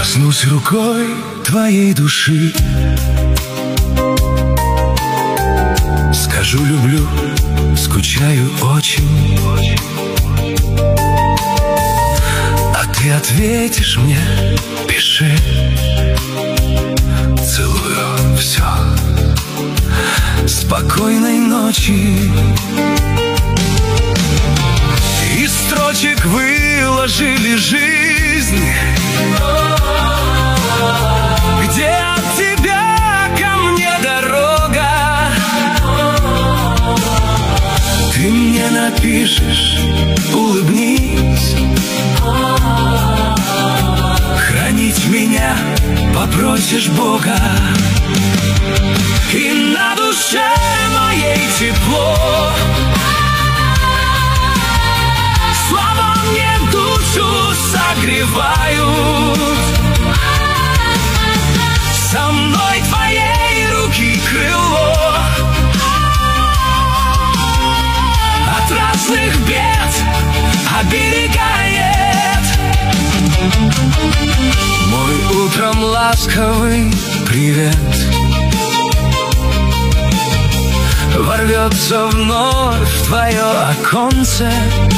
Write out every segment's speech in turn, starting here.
коснусь рукой твоей души, скажу люблю, скучаю очень, а ты ответишь мне: пиши. Целую, все. Спокойной ночи. Из строчек выложили жизнь, где от тебя ко мне дорога. Ты мне напишешь: улыбнись. Хранить меня попросишь Бога. И на душе моей тепло. Слова мне душу согревают. Со мной твоей руки крыло. От разных бед оберегает. Мой утром ласковый привет ворвется вновь в твое оконце.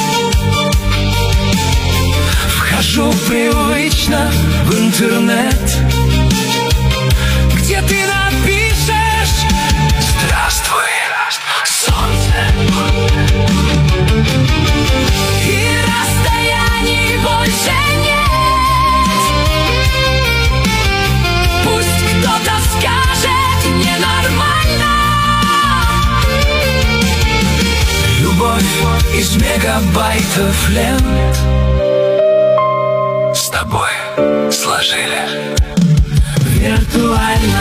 Вхожу привычно в интернет, где ты напишешь: здравствуй, солнце. И расстояний больше нет. Пусть кто-то скажет: ненормально. Любовь из мегабайтов лент с тобой сложили виртуально.